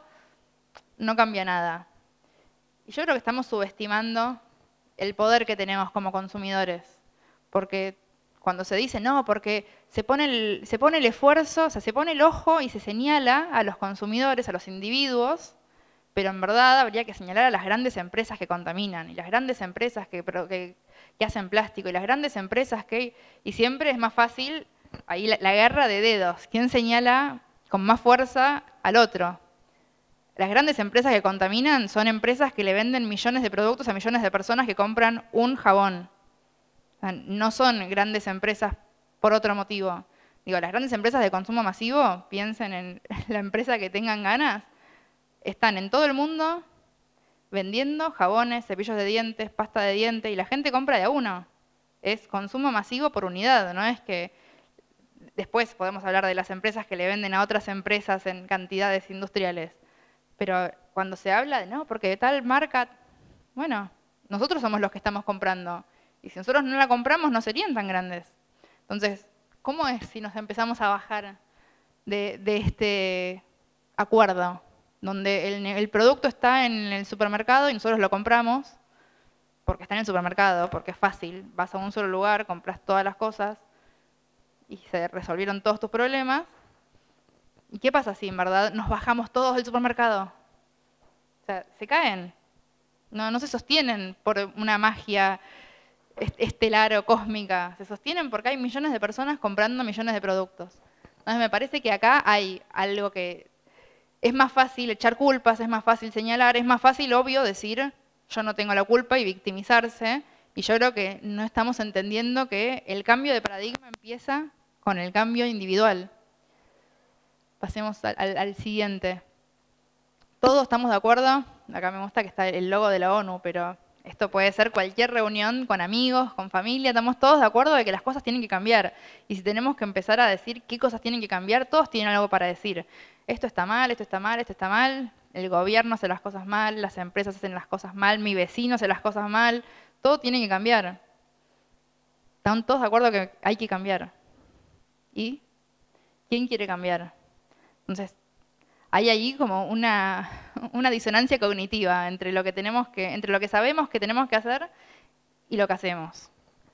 no cambia nada. Y yo creo que estamos subestimando el poder que tenemos como consumidores. Porque cuando se dice, no, porque se pone, el, se pone el esfuerzo, o sea, se pone el ojo y se señala a los consumidores, a los individuos, pero en verdad habría que señalar a las grandes empresas que contaminan, y las grandes empresas que, que, que hacen plástico, y las grandes empresas que... Y siempre es más fácil, ahí la, la guerra de dedos, ¿quién señala con más fuerza al otro? Las grandes empresas que contaminan son empresas que le venden millones de productos a millones de personas que compran un jabón. O sea, no son grandes empresas por otro motivo. Digo, las grandes empresas de consumo masivo, piensen en la empresa que tengan ganas, están en todo el mundo vendiendo jabones, cepillos de dientes, pasta de dientes, y la gente compra de a uno. Es consumo masivo por unidad, no es que después podemos hablar de las empresas que le venden a otras empresas en cantidades industriales. Pero cuando se habla de, no, porque de tal marca, bueno, nosotros somos los que estamos comprando. Y si nosotros no la compramos, no serían tan grandes. Entonces, ¿cómo es si nos empezamos a bajar de, de este acuerdo? Donde el, el producto está en el supermercado y nosotros lo compramos porque está en el supermercado, porque es fácil. Vas a un solo lugar, compras todas las cosas y se resolvieron todos tus problemas. ¿Y qué pasa si en verdad nos bajamos todos del supermercado? O sea, se caen. No, no se sostienen por una magia estelar o cósmica. Se sostienen porque hay millones de personas comprando millones de productos. Entonces me parece que acá hay algo que es más fácil echar culpas, es más fácil señalar, es más fácil, obvio, decir yo no tengo la culpa y victimizarse. Y yo creo que no estamos entendiendo que el cambio de paradigma empieza con el cambio individual. Pasemos al, al, al siguiente. Todos estamos de acuerdo, acá me gusta que está el logo de la ONU, pero esto puede ser cualquier reunión con amigos, con familia, estamos todos de acuerdo de que las cosas tienen que cambiar. Y si tenemos que empezar a decir qué cosas tienen que cambiar, todos tienen algo para decir. Esto está mal, esto está mal, esto está mal, el gobierno hace las cosas mal, las empresas hacen las cosas mal, mi vecino hace las cosas mal, todo tiene que cambiar. están todos de acuerdo que hay que cambiar. ¿Y quién quiere cambiar? Entonces, hay ahí como una, una disonancia cognitiva entre lo que tenemos que, entre lo que sabemos que tenemos que hacer y lo que hacemos.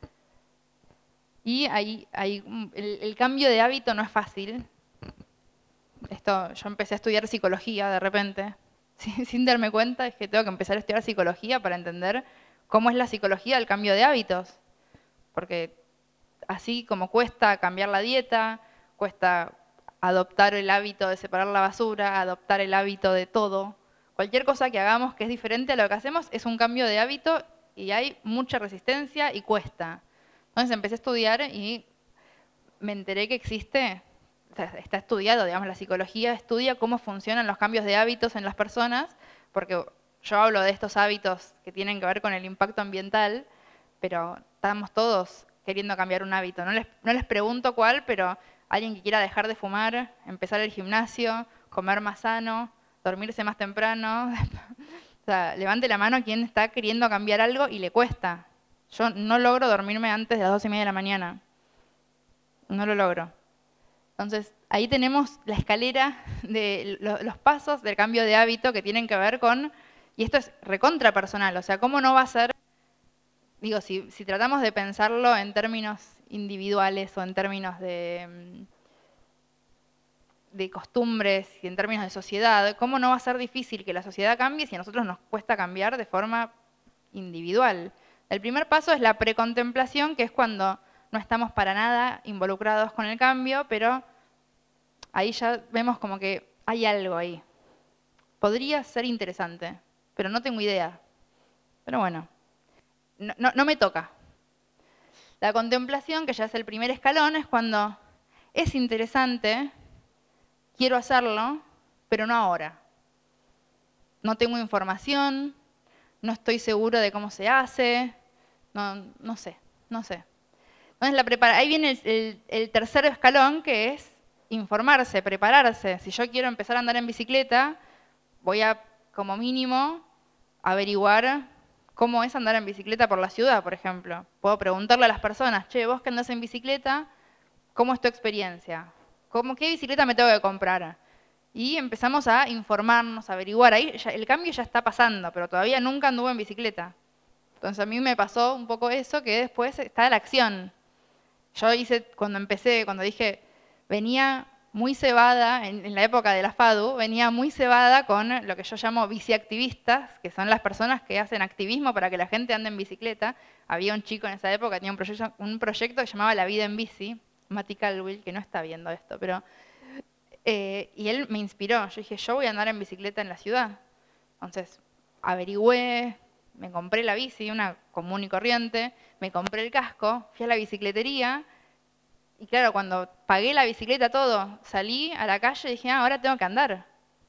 Y ahí, ahí el, el cambio de hábito no es fácil. Esto, yo empecé a estudiar psicología de repente, sin, sin darme cuenta, es que tengo que empezar a estudiar psicología para entender cómo es la psicología del cambio de hábitos. Porque así como cuesta cambiar la dieta, cuesta adoptar el hábito de separar la basura, adoptar el hábito de todo, cualquier cosa que hagamos que es diferente a lo que hacemos es un cambio de hábito y hay mucha resistencia y cuesta. Entonces empecé a estudiar y me enteré que existe, o sea, está estudiado, digamos, la psicología estudia cómo funcionan los cambios de hábitos en las personas, porque yo hablo de estos hábitos que tienen que ver con el impacto ambiental, pero estamos todos queriendo cambiar un hábito. No les, no les pregunto cuál, pero alguien que quiera dejar de fumar, empezar el gimnasio, comer más sano, dormirse más temprano. O sea, levante la mano quien está queriendo cambiar algo y le cuesta. Yo no logro dormirme antes de las dos y media de la mañana. No lo logro. Entonces, ahí tenemos la escalera de los pasos del cambio de hábito que tienen que ver con, y esto es recontra personal, o sea, ¿cómo no va a ser? Digo, si, si tratamos de pensarlo en términos individuales o en términos de, de costumbres y en términos de sociedad, ¿cómo no va a ser difícil que la sociedad cambie si a nosotros nos cuesta cambiar de forma individual? El primer paso es la precontemplación, que es cuando no estamos para nada involucrados con el cambio, pero ahí ya vemos como que hay algo ahí. Podría ser interesante, pero no tengo idea. Pero bueno, no, no, no me toca. La contemplación, que ya es el primer escalón, es cuando es interesante, quiero hacerlo, pero no ahora. No tengo información, no estoy seguro de cómo se hace, no, no sé, no sé. Entonces la prepara ahí viene el, el, el tercer escalón, que es informarse, prepararse. Si yo quiero empezar a andar en bicicleta, voy a, como mínimo, averiguar cómo es andar en bicicleta por la ciudad, por ejemplo. Puedo preguntarle a las personas, che, vos que andás en bicicleta, ¿cómo es tu experiencia? ¿Cómo, ¿Qué bicicleta me tengo que comprar? Y empezamos a informarnos, a averiguar. Ahí ya, el cambio ya está pasando, pero todavía nunca anduve en bicicleta. Entonces a mí me pasó un poco eso, que después está la acción. Yo hice, cuando empecé, cuando dije, venía muy cebada, en, en la época de la FADU, venía muy cebada con lo que yo llamo biciactivistas, que son las personas que hacen activismo para que la gente ande en bicicleta. Había un chico en esa época que tenía un proyecto, un proyecto que se llamaba La Vida en Bici, Mati Calwill, que no está viendo esto, pero... Eh, y él me inspiró. Yo dije, yo voy a andar en bicicleta en la ciudad. Entonces, averigüé, me compré la bici, una común y corriente, me compré el casco, fui a la bicicletería, y claro, cuando pagué la bicicleta todo, salí a la calle y dije, ah, ahora tengo que andar.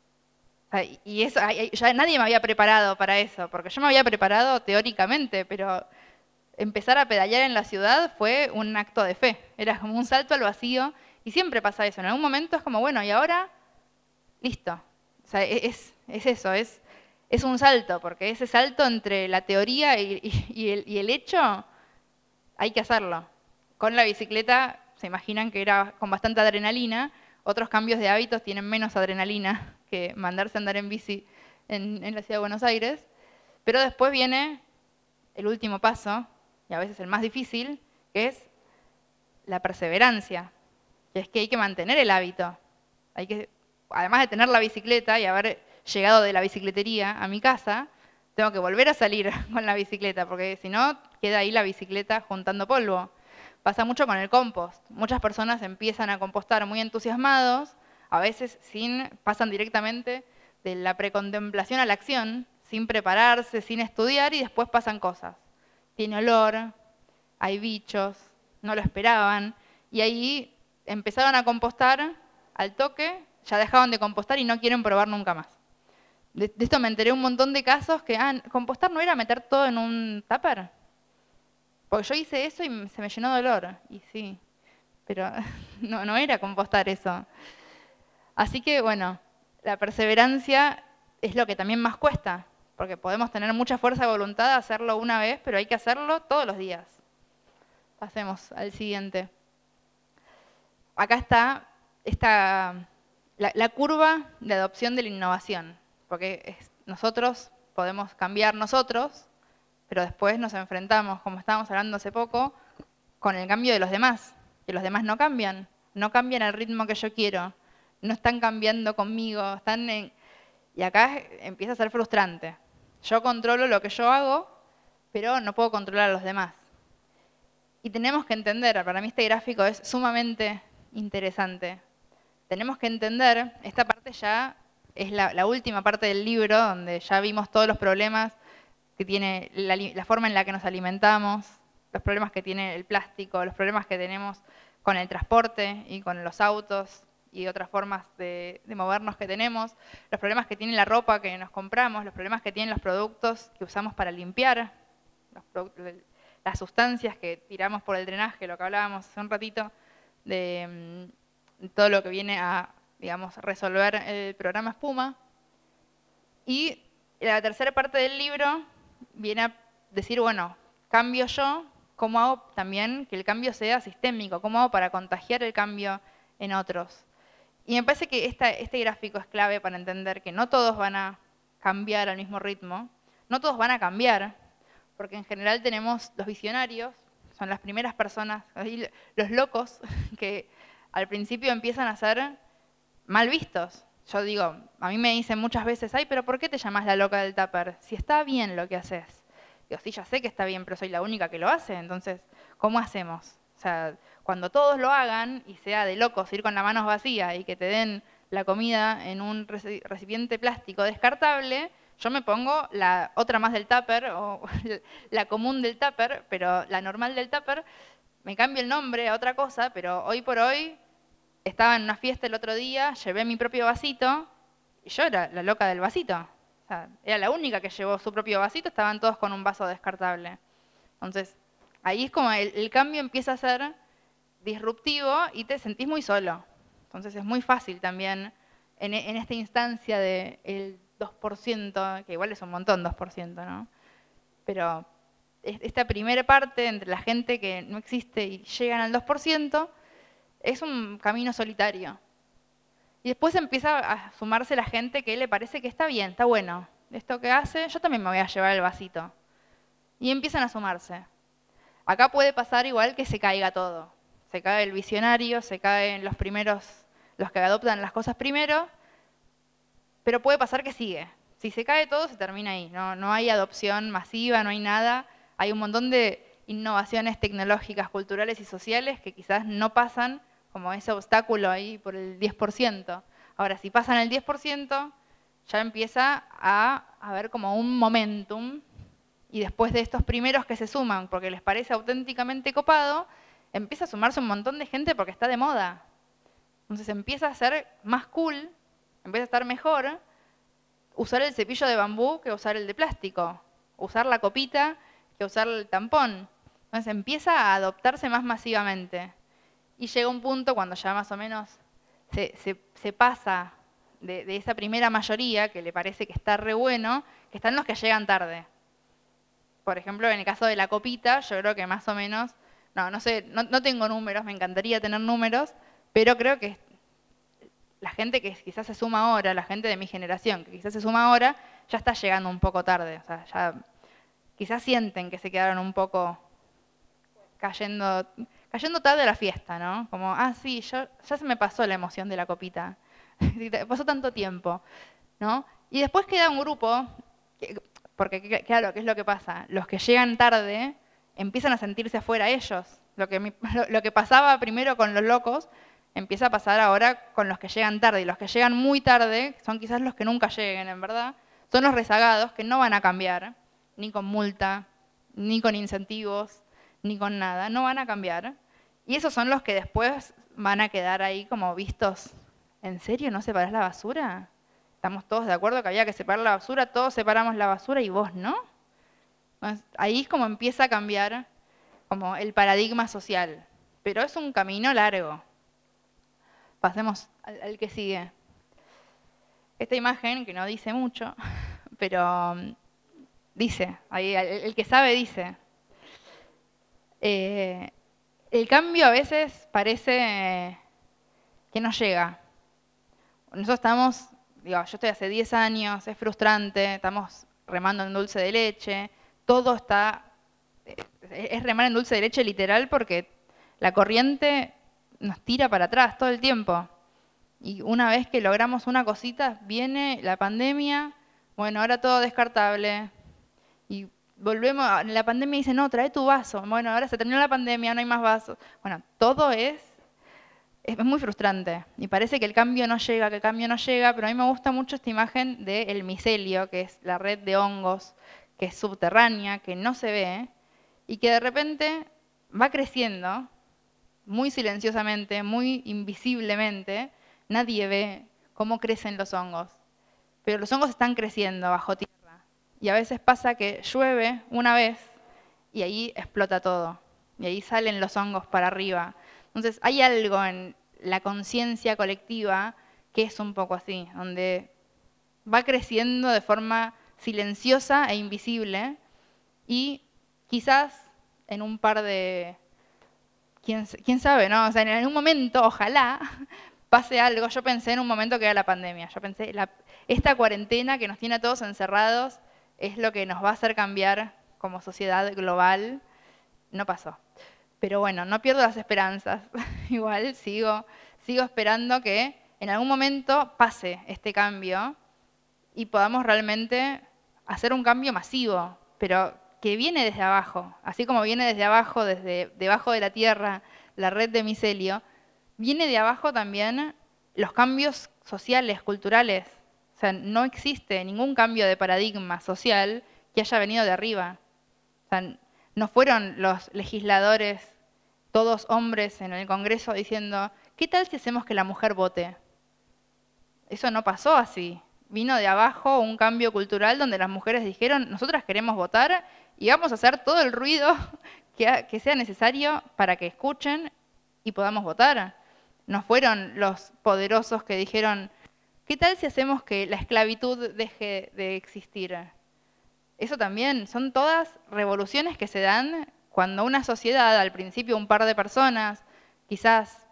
O sea, y eso, ya nadie me había preparado para eso, porque yo me había preparado teóricamente, pero empezar a pedalear en la ciudad fue un acto de fe, era como un salto al vacío, y siempre pasa eso, en algún momento es como, bueno, y ahora, listo. O sea, es, es eso, es, es un salto, porque ese salto entre la teoría y, y, y, el, y el hecho, hay que hacerlo. Con la bicicleta, se imaginan que era con bastante adrenalina, otros cambios de hábitos tienen menos adrenalina que mandarse a andar en bici en, en la ciudad de Buenos Aires, pero después viene el último paso, y a veces el más difícil, que es la perseverancia, que es que hay que mantener el hábito. Hay que, además de tener la bicicleta y haber llegado de la bicicletería a mi casa, tengo que volver a salir con la bicicleta, porque si no, queda ahí la bicicleta juntando polvo. Pasa mucho con el compost. Muchas personas empiezan a compostar muy entusiasmados, a veces sin, pasan directamente de la precontemplación a la acción, sin prepararse, sin estudiar, y después pasan cosas. Tiene olor, hay bichos, no lo esperaban, y ahí empezaron a compostar al toque, ya dejaban de compostar y no quieren probar nunca más. De, de esto me enteré un montón de casos que, ah, compostar no era meter todo en un tupper. Porque yo hice eso y se me llenó de olor, y sí, pero no, no era compostar eso. Así que, bueno, la perseverancia es lo que también más cuesta, porque podemos tener mucha fuerza de voluntad de hacerlo una vez, pero hay que hacerlo todos los días. Pasemos al siguiente. Acá está esta, la, la curva de adopción de la innovación, porque es, nosotros podemos cambiar nosotros, pero después nos enfrentamos, como estábamos hablando hace poco, con el cambio de los demás, que los demás no cambian, no cambian al ritmo que yo quiero, no están cambiando conmigo, están en... Y acá empieza a ser frustrante. Yo controlo lo que yo hago, pero no puedo controlar a los demás. Y tenemos que entender, para mí este gráfico es sumamente interesante. Tenemos que entender, esta parte ya es la, la última parte del libro, donde ya vimos todos los problemas que tiene la, la forma en la que nos alimentamos, los problemas que tiene el plástico, los problemas que tenemos con el transporte y con los autos y otras formas de, de movernos que tenemos, los problemas que tiene la ropa que nos compramos, los problemas que tienen los productos que usamos para limpiar, los productos, las sustancias que tiramos por el drenaje, lo que hablábamos hace un ratito, de um, todo lo que viene a, digamos, resolver el programa espuma. Y la tercera parte del libro viene a decir, bueno, cambio yo, ¿cómo hago también que el cambio sea sistémico? ¿Cómo hago para contagiar el cambio en otros? Y me parece que esta, este gráfico es clave para entender que no todos van a cambiar al mismo ritmo, no todos van a cambiar, porque en general tenemos los visionarios, son las primeras personas, los locos, que al principio empiezan a ser mal vistos. Yo digo, a mí me dicen muchas veces, ay, pero ¿por qué te llamas la loca del tupper? Si está bien lo que haces. Digo, sí, ya sé que está bien, pero soy la única que lo hace, entonces, ¿cómo hacemos? O sea, cuando todos lo hagan, y sea de locos ir con las manos vacías y que te den la comida en un recipiente plástico descartable, yo me pongo la otra más del tupper, o la común del tupper, pero la normal del tupper, me cambio el nombre a otra cosa, pero hoy por hoy estaba en una fiesta el otro día, llevé mi propio vasito, y yo era la loca del vasito. O sea, era la única que llevó su propio vasito, estaban todos con un vaso descartable. Entonces, ahí es como el, el cambio empieza a ser disruptivo y te sentís muy solo. Entonces es muy fácil también en, en esta instancia del dos por ciento, que igual es un montón dos por ciento, ¿no? Pero esta primera parte entre la gente que no existe y llegan al dos por ciento, es un camino solitario. Y después empieza a sumarse la gente que le parece que está bien, está bueno. Esto que hace, yo también me voy a llevar el vasito. Y empiezan a sumarse. Acá puede pasar igual que se caiga todo. Se cae el visionario, se caen los primeros, los que adoptan las cosas primero, pero puede pasar que sigue. Si se cae todo, se termina ahí. No, no hay adopción masiva, no hay nada. Hay un montón de innovaciones tecnológicas, culturales y sociales que quizás no pasan como ese obstáculo ahí por el diez por ciento. Ahora, si pasan el diez por ciento, ya empieza a haber como un momentum, y después de estos primeros que se suman porque les parece auténticamente copado, empieza a sumarse un montón de gente porque está de moda. Entonces empieza a ser más cool, empieza a estar mejor usar el cepillo de bambú que usar el de plástico, usar la copita que usar el tampón. Entonces empieza a adoptarse más masivamente. Y llega un punto cuando ya más o menos se, se, se pasa de, de esa primera mayoría, que le parece que está re bueno, que están los que llegan tarde. Por ejemplo, en el caso de la copita, yo creo que más o menos, no, no sé, no, no tengo números, me encantaría tener números, pero creo que la gente que quizás se suma ahora, la gente de mi generación, que quizás se suma ahora, ya está llegando un poco tarde. O sea, ya quizás sienten que se quedaron un poco cayendo, cayendo tarde a la fiesta, ¿no? Como, ah, sí, yo, ya se me pasó la emoción de la copita. Pasó tanto tiempo, ¿no? Y después queda un grupo, que, porque claro, ¿qué es lo que pasa? Los que llegan tarde empiezan a sentirse afuera ellos. Lo que, lo, lo que pasaba primero con los locos, empieza a pasar ahora con los que llegan tarde. Y los que llegan muy tarde, son quizás los que nunca lleguen, en verdad, son los rezagados que no van a cambiar, ni con multa, ni con incentivos, ni con nada, no van a cambiar. Y esos son los que después van a quedar ahí como vistos. ¿En serio no separás la basura? Estamos todos de acuerdo que había que separar la basura, todos separamos la basura y vos no. Entonces, ahí es como empieza a cambiar como el paradigma social. Pero es un camino largo. Pasemos al, al que sigue. Esta imagen, que no dice mucho, pero um, dice, ahí, el, el que sabe dice. Eh, el cambio a veces parece que no llega. Nosotros estamos, digo, yo estoy hace diez años, es frustrante, estamos remando en dulce de leche, todo está, es remar en dulce de leche literal porque la corriente nos tira para atrás todo el tiempo. Y una vez que logramos una cosita, viene la pandemia, bueno, ahora todo descartable. Y volvemos, en la pandemia dice, no, trae tu vaso. Bueno, ahora se terminó la pandemia, no hay más vasos. Bueno, todo es, es muy frustrante. Y parece que el cambio no llega, que el cambio no llega, pero a mí me gusta mucho esta imagen del micelio, que es la red de hongos, que es subterránea, que no se ve, y que de repente va creciendo, muy silenciosamente, muy invisiblemente. Nadie ve cómo crecen los hongos, pero los hongos están creciendo bajo tierra. Y a veces pasa que llueve una vez y ahí explota todo. Y ahí salen los hongos para arriba. Entonces hay algo en la conciencia colectiva que es un poco así, donde va creciendo de forma silenciosa e invisible y quizás en un par de... ¿Quién, quién sabe, no? O sea, en algún momento, ojalá, pase algo. Yo pensé en un momento que era la pandemia. Yo pensé, la, esta cuarentena que nos tiene a todos encerrados es lo que nos va a hacer cambiar como sociedad global. No pasó. Pero bueno, no pierdo las esperanzas. Igual sigo, sigo esperando que en algún momento pase este cambio y podamos realmente hacer un cambio masivo, pero que viene desde abajo. Así como viene desde abajo, desde debajo de la tierra, la red de micelio, viene de abajo también los cambios sociales, culturales. O sea, no existe ningún cambio de paradigma social que haya venido de arriba. O sea, no fueron los legisladores, todos hombres en el Congreso, diciendo, ¿qué tal si hacemos que la mujer vote? Eso no pasó así. Vino de abajo un cambio cultural donde las mujeres dijeron, nosotras queremos votar y vamos a hacer todo el ruido que, que sea necesario para que escuchen y podamos votar. No fueron los poderosos que dijeron, ¿qué tal si hacemos que la esclavitud deje de existir? Eso también son todas revoluciones que se dan cuando una sociedad, al principio un par de personas, quizás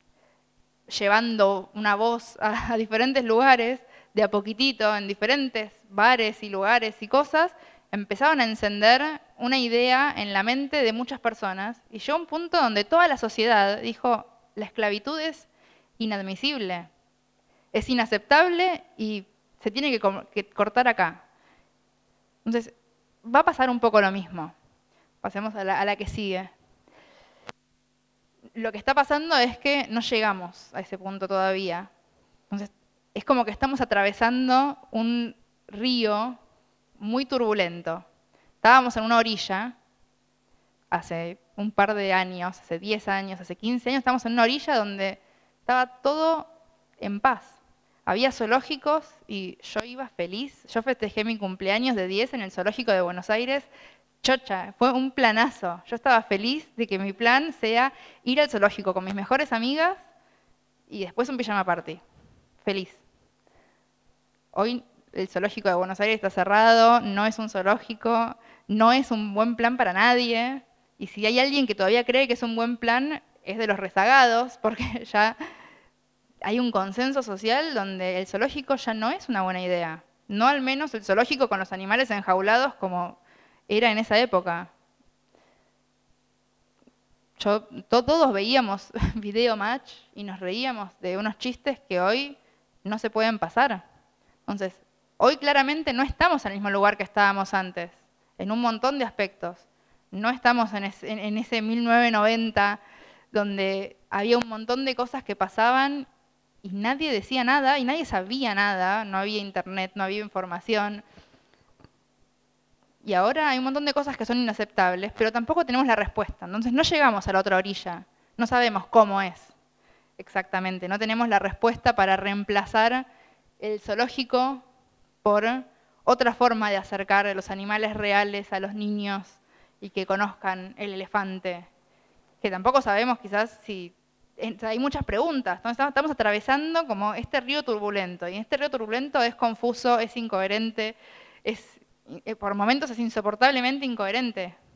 llevando una voz a, a diferentes lugares, de a poquitito, en diferentes bares y lugares y cosas, empezaban a encender una idea en la mente de muchas personas y llegó un punto donde toda la sociedad dijo, la esclavitud es inadmisible, es inaceptable y se tiene que, que cortar acá. Entonces, va a pasar un poco lo mismo. Pasemos a la, a la que sigue. Lo que está pasando es que no llegamos a ese punto todavía. Entonces, es como que estamos atravesando un río muy turbulento. Estábamos en una orilla hace un par de años, hace diez años, hace quince años, estábamos en una orilla donde estaba todo en paz. Había zoológicos y yo iba feliz. Yo festejé mi cumpleaños de diez en el zoológico de Buenos Aires. Chocha, fue un planazo. Yo estaba feliz de que mi plan sea ir al zoológico con mis mejores amigas y después un pijama party. Feliz. Hoy el zoológico de Buenos Aires está cerrado, no es un zoológico, no es un buen plan para nadie. Y si hay alguien que todavía cree que es un buen plan, es de los rezagados, porque ya hay un consenso social donde el zoológico ya no es una buena idea. No al menos el zoológico con los animales enjaulados como era en esa época. Yo, to- todos veíamos Video Match y nos reíamos de unos chistes que hoy no se pueden pasar. Entonces, hoy claramente no estamos en el mismo lugar que estábamos antes, en un montón de aspectos. No estamos en, es, en, en ese mil novecientos noventa donde había un montón de cosas que pasaban y nadie decía nada y nadie sabía nada, no había internet, no había información. Y ahora hay un montón de cosas que son inaceptables, pero tampoco tenemos la respuesta. Entonces no llegamos a la otra orilla, no sabemos cómo es exactamente, no tenemos la respuesta para reemplazar el zoológico por otra forma de acercar a los animales reales a los niños y que conozcan el elefante, que tampoco sabemos quizás si... Hay muchas preguntas, entonces estamos atravesando como este río turbulento, y este río turbulento es confuso, es incoherente, es, por momentos es insoportablemente incoherente.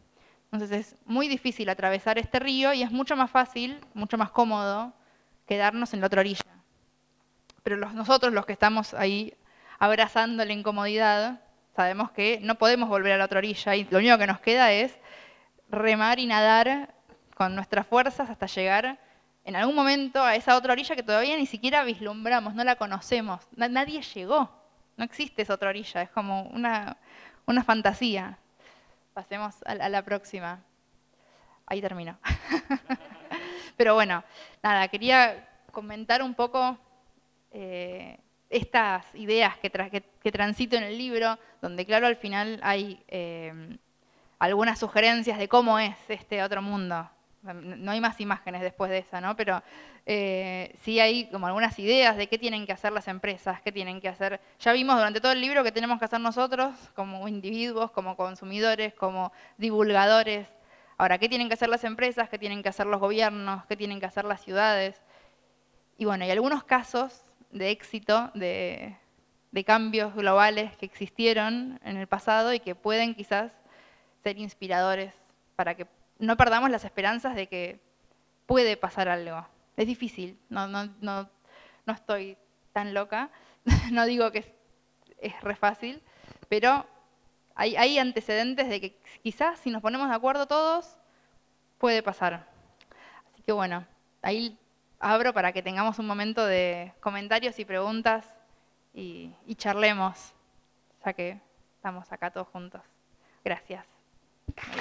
Entonces es muy difícil atravesar este río y es mucho más fácil, mucho más cómodo quedarnos en la otra orilla. Pero los, nosotros, los que estamos ahí abrazando la incomodidad, sabemos que no podemos volver a la otra orilla y lo único que nos queda es remar y nadar con nuestras fuerzas hasta llegar en algún momento a esa otra orilla que todavía ni siquiera vislumbramos, no la conocemos. Nadie llegó, no existe esa otra orilla, es como una, una fantasía. Pasemos a, a la próxima. Ahí termino. Pero bueno, nada, quería comentar un poco eh, estas ideas que, tra que, que transito en el libro, donde claro, al final hay eh, algunas sugerencias de cómo es este otro mundo. No hay más imágenes después de esa, ¿no? Pero eh, sí hay como algunas ideas de qué tienen que hacer las empresas, qué tienen que hacer. Ya vimos durante todo el libro qué tenemos que hacer nosotros como individuos, como consumidores, como divulgadores. Ahora, ¿qué tienen que hacer las empresas? ¿Qué tienen que hacer los gobiernos? ¿Qué tienen que hacer las ciudades? Y bueno, hay algunos casos de éxito, de, de cambios globales que existieron en el pasado y que pueden quizás ser inspiradores para que no perdamos las esperanzas de que puede pasar algo. Es difícil, no, no, no, no estoy tan loca, no digo que es, es re fácil, pero hay, hay antecedentes de que quizás si nos ponemos de acuerdo todos, puede pasar. Así que bueno, ahí abro para que tengamos un momento de comentarios y preguntas y, y charlemos, ya que estamos acá todos juntos. Gracias.